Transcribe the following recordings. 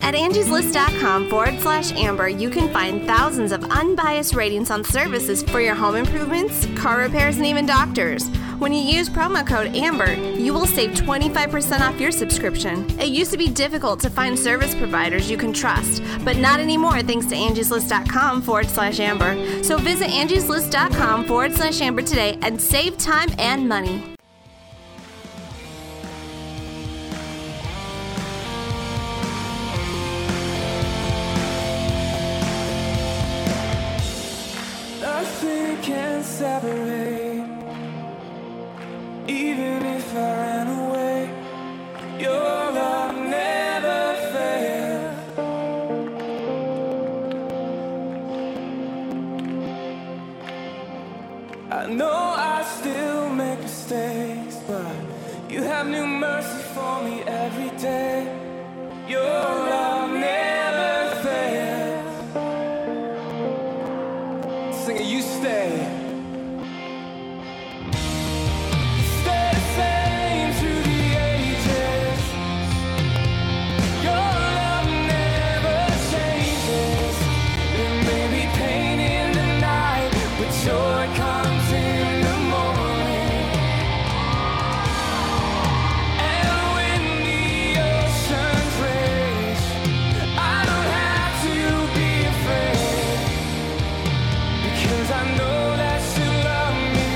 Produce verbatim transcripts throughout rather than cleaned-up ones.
At angieslist.com forward slash Amber, you can find thousands of unbiased ratings on services for your home improvements, car repairs, and even doctors. When you use promo code AMBER, you will save twenty-five percent off your subscription. It used to be difficult to find service providers you can trust, but not anymore thanks to angieslist.com forward slash Amber. So visit angieslist.com forward slash Amber today and save time and money. Nothing can separate, even if I ran away. Your love never fails. I know I still make mistakes, but you have new mercy for me every day. Your love never fails. Sing it, you stay. Stay the same through the ages. Your love never changes. There may be pain in the night, but joy comes in the morning. And when the oceans rage, I don't have to be afraid, because I know that you love me.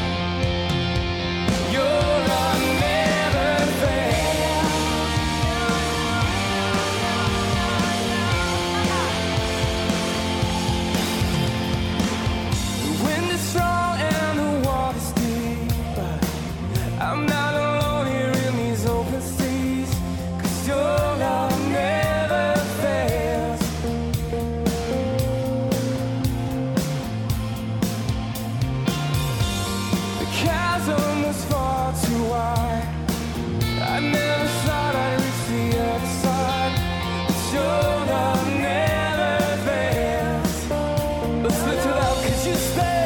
Your love never fails. The wind is strong and the water's deep, but I'm not alone here in these open seas, 'cause your love never fails. The chasm was far too wide. I never thought I'd reach the other side, but your love never fails. Let's lift it up, 'cause you stay.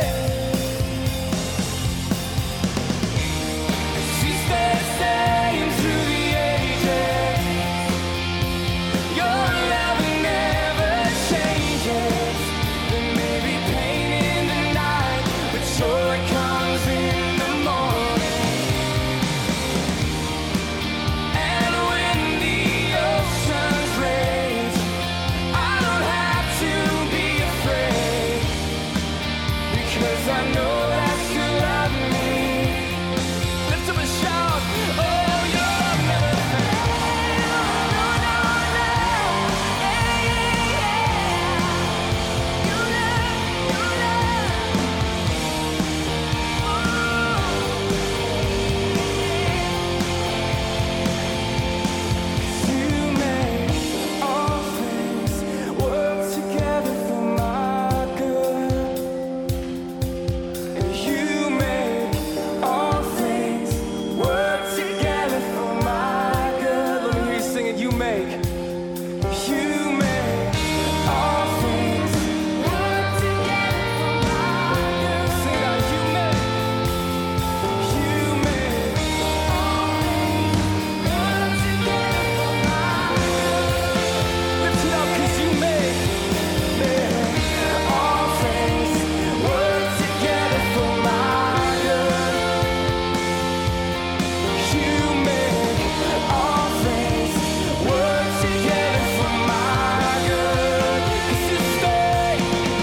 'Cause you stay the same through the ages. Your love never changes. There may be pain in the night, but joy comes in the morning. And when the oceans rage, I don't have to be afraid, because I know that you love me. Lift up a shout, oh, your love never fails. No, no, no, yeah, yeah, yeah. You love, you love. You make all things work together for my good. And you make all things work together for my good. Let me hear you sing it. You make, you make all things work together for my good. Sing it out. You make, you make all things work together for my good. Lift it up, 'cause you make, make all things work together for my good. You make all things work together for my good. 'Cause you stay,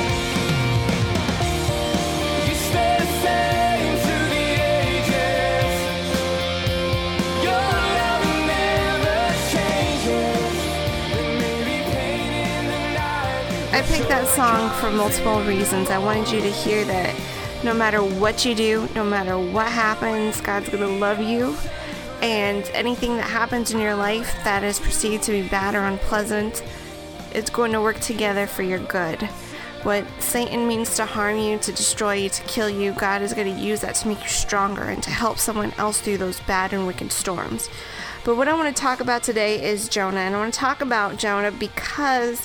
you stay the same through the ages. Your love never changes. There may be pain in the night. I picked that song for multiple reasons. I wanted you to hear that no matter what you do, no matter what happens, God's going to love you. And anything that happens in your life that is perceived to be bad or unpleasant, it's going to work together for your good. What Satan means to harm you, to destroy you, to kill you, God is going to use that to make you stronger and to help someone else through those bad and wicked storms. But what I want to talk about today is Jonah. And I want to talk about Jonah because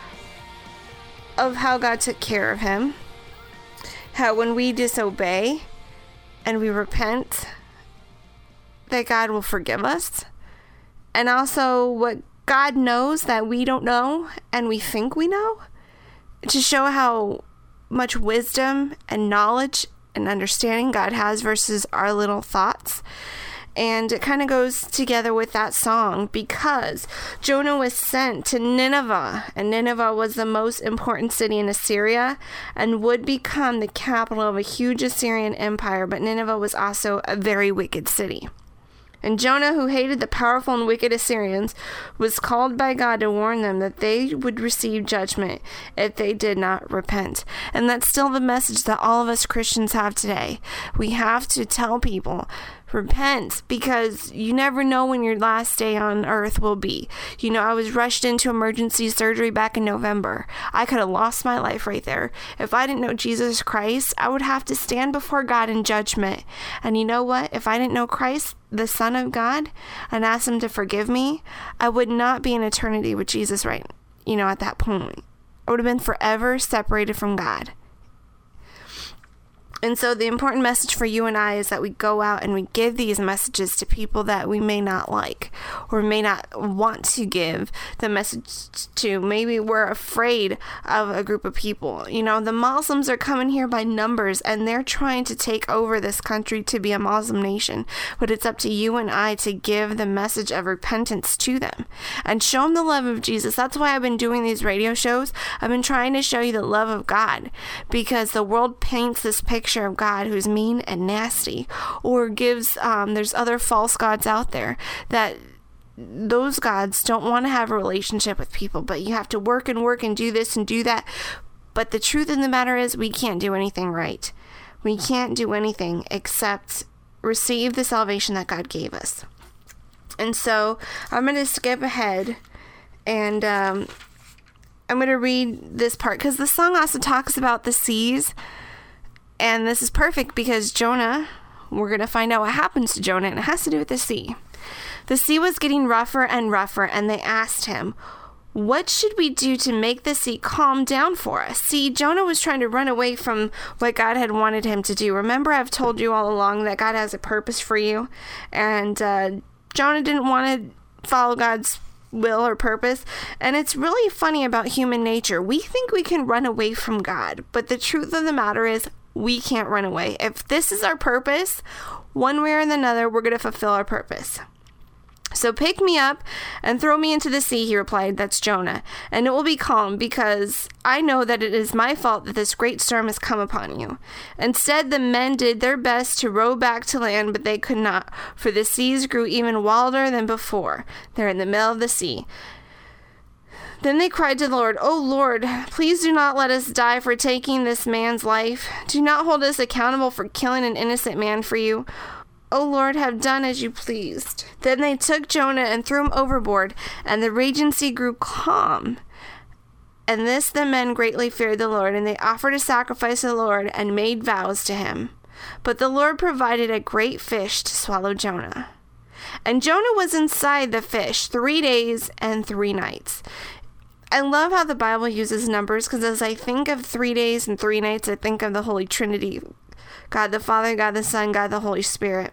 of how God took care of him. How when we disobey and we repent, that God will forgive us. And also what God knows that we don't know and we think we know, to show how much wisdom and knowledge and understanding God has versus our little thoughts. And it kind of goes together with that song, because Jonah was sent to Nineveh, and Nineveh was the most important city in Assyria and would become the capital of a huge Assyrian empire. But Nineveh was also a very wicked city. And Jonah, who hated the powerful and wicked Assyrians, was called by God to warn them that they would receive judgment if they did not repent. And that's still the message that all of us Christians have today. We have to tell people, repent, because you never know when your last day on earth will be. You know, I was rushed into emergency surgery back in November. I could have lost my life right there. If I didn't know Jesus Christ, I would have to stand before God in judgment. And you know what? If I didn't know Christ, the Son of God, and ask him to forgive me, I would not be in eternity with Jesus right, you know, at that point. I would have been forever separated from God. And so the important message for you and I is that we go out and we give these messages to people that we may not like or may not want to give the message to. Maybe we're afraid of a group of people. You know, the Muslims are coming here by numbers and they're trying to take over this country to be a Muslim nation. But it's up to you and I to give the message of repentance to them and show them the love of Jesus. That's why I've been doing these radio shows. I've been trying to show you the love of God, because the world paints this picture of God who's mean and nasty, or gives um there's other false gods out there that those gods don't want to have a relationship with people, but you have to work and work and do this and do that. But the truth of the matter is, we can't do anything right. We can't do anything except receive the salvation that God gave us. And so I'm going to skip ahead, and um I'm going to read this part, because the song also talks about the seas. And this is perfect because Jonah, we're going to find out what happens to Jonah, and it has to do with the sea. The sea was getting rougher and rougher, and they asked him, "What should we do to make the sea calm down for us?" See, Jonah was trying to run away from what God had wanted him to do. Remember, I've told you all along that God has a purpose for you, and uh, Jonah didn't want to follow God's will or purpose. And it's really funny about human nature. We think we can run away from God, but the truth of the matter is, we can't run away. If this is our purpose, one way or another, we're going to fulfill our purpose. "So pick me up and throw me into the sea," he replied. That's Jonah. "And it will be calm, because I know that it is my fault that this great storm has come upon you." Instead, the men did their best to row back to land, but they could not, for the seas grew even wilder than before. They're in the middle of the sea. Then they cried to the Lord, "O Lord, please do not let us die for taking this man's life. Do not hold us accountable for killing an innocent man for you. O Lord, have done as you pleased." Then they took Jonah and threw him overboard, and the raging sea grew calm. And this the men greatly feared the Lord, and they offered a sacrifice to the Lord and made vows to him. But the Lord provided a great fish to swallow Jonah. And Jonah was inside the fish three days and three nights. I love how the Bible uses numbers, because as I think of three days and three nights, I think of the Holy Trinity. God the Father, God the Son, God the Holy Spirit.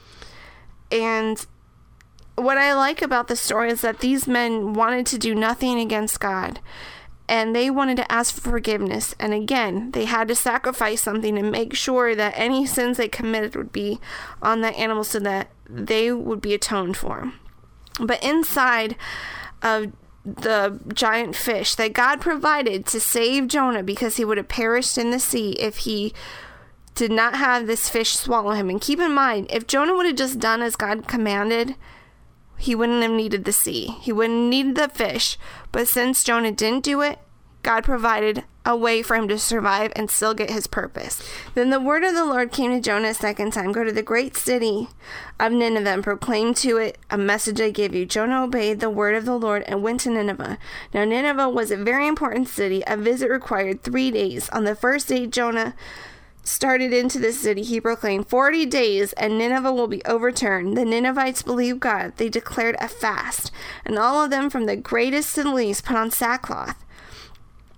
And what I like about the story is that these men wanted to do nothing against God. And they wanted to ask for forgiveness. And again, they had to sacrifice something to make sure that any sins they committed would be on that animal so that they would be atoned for. But inside of the giant fish that God provided to save Jonah, because he would have perished in the sea if he did not have this fish swallow him. And keep in mind, if Jonah would have just done as God commanded, he wouldn't have needed the sea. He wouldn't need the fish. But since Jonah didn't do it, God provided a way for him to survive and still get his purpose. Then the word of the Lord came to Jonah a second time. "Go to the great city of Nineveh and proclaim to it a message I give you." Jonah obeyed the word of the Lord and went to Nineveh. Now Nineveh was a very important city. A visit required three days. On the first day Jonah started into the city, he proclaimed, forty days and Nineveh will be overturned. The Ninevites believed God. They declared a fast, and all of them, from the greatest to the least, put on sackcloth.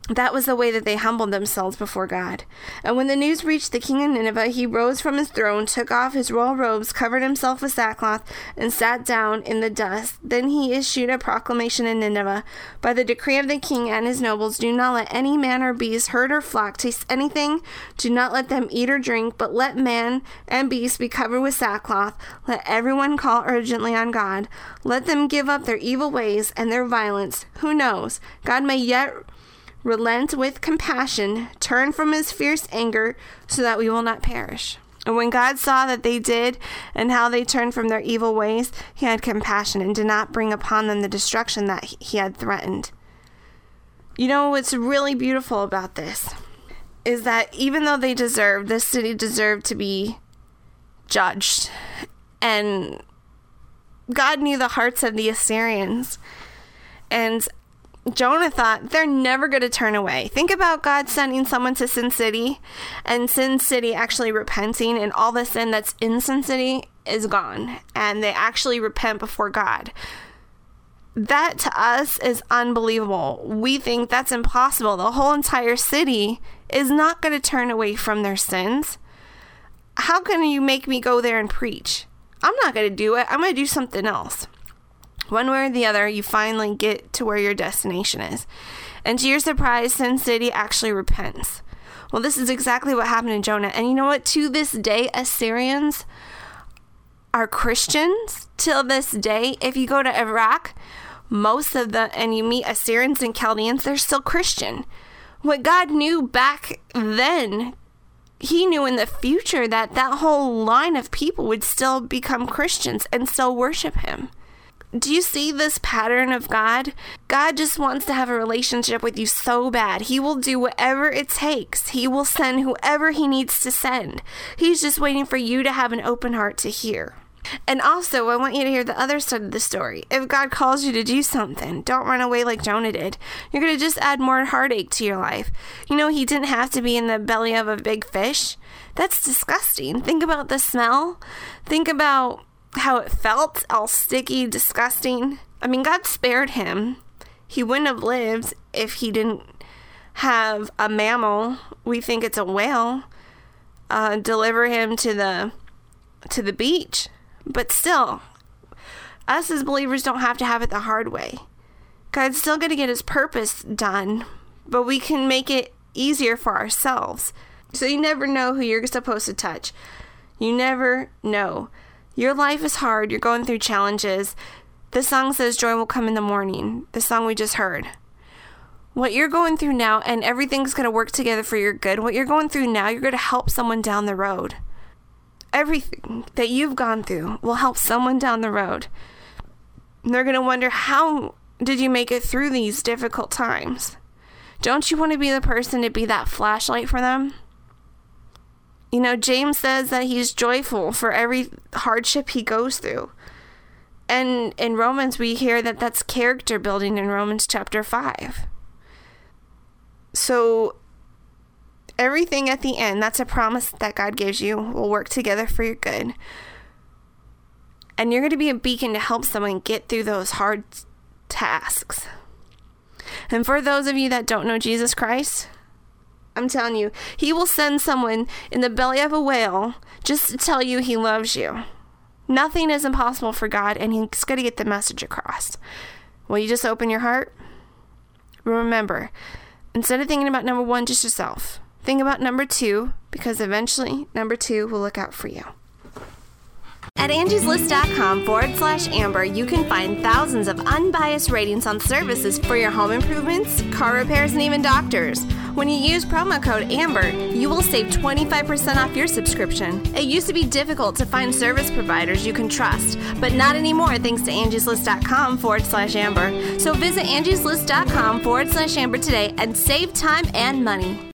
That was the way that they humbled themselves before God. And when the news reached the king of Nineveh, he rose from his throne, took off his royal robes, covered himself with sackcloth, and sat down in the dust. Then he issued a proclamation in Nineveh, by the decree of the king and his nobles, do not let any man or beast, herd or flock, taste anything. Do not let them eat or drink, but let man and beast be covered with sackcloth. Let everyone call urgently on God. Let them give up their evil ways and their violence. Who knows? God may yet relent with compassion, turn from his fierce anger, so that we will not perish. And when God saw that they did, and how they turned from their evil ways, he had compassion and did not bring upon them the destruction that he had threatened. You know what's really beautiful about this is that even though they deserved, this city deserved to be judged, and God knew the hearts of the Assyrians, and Jonah thought they're never going to turn away. Think about God sending someone to Sin City and Sin City actually repenting, and all the sin that's in Sin City is gone, and they actually repent before God. That to us is unbelievable. We think that's impossible. The whole entire city is not going to turn away from their sins. How can you make me go there and preach? I'm not going to do it. I'm going to do something else. One way or the other, you finally get to where your destination is. And to your surprise, Sin City actually repents. Well, this is exactly what happened to Jonah. And you know what? To this day, Assyrians are Christians. Till this day, if you go to Iraq, most of the, and you meet Assyrians and Chaldeans, they're still Christian. What God knew back then, he knew in the future that that whole line of people would still become Christians and still worship him. Do you see this pattern of God? God just wants to have a relationship with you so bad. He will do whatever it takes. He will send whoever he needs to send. He's just waiting for you to have an open heart to hear. And also, I want you to hear the other side of the story. If God calls you to do something, don't run away like Jonah did. You're going to just add more heartache to your life. You know, he didn't have to be in the belly of a big fish. That's disgusting. Think about the smell. Think about how it felt, all sticky, disgusting. I mean, God spared him. He wouldn't have lived if he didn't have a mammal, we think it's a whale, uh, deliver him to the to the beach. But still, us as believers don't have to have it the hard way. God's still going to get his purpose done, but we can make it easier for ourselves. So you never know who you're supposed to touch. You never know. Your life is hard. You're going through challenges. The song says joy will come in the morning. The song we just heard. What you're going through now, and everything's going to work together for your good. What you're going through now, you're going to help someone down the road. Everything that you've gone through will help someone down the road. And they're going to wonder, how did you make it through these difficult times? Don't you want to be the person to be that flashlight for them? You know, James says that he's joyful for every hardship he goes through. And in Romans, we hear that that's character building in Romans chapter five. So everything at the end, that's a promise that God gives you, will work together for your good. And you're going to be a beacon to help someone get through those hard tasks. And for those of you that don't know Jesus Christ, I'm telling you, he will send someone in the belly of a whale just to tell you he loves you. Nothing is impossible for God, and he's going to get the message across. Will you just open your heart? Remember, instead of thinking about number one, just yourself, think about number two, because eventually number two will look out for you. At angieslist.com forward slash Amber, you can find thousands of unbiased ratings on services for your home improvements, car repairs, and even doctors. When you use promo code Amber, you will save twenty-five percent off your subscription. It used to be difficult to find service providers you can trust, but not anymore thanks to angieslist.com forward slash Amber. So visit angieslist.com forward slash Amber today and save time and money.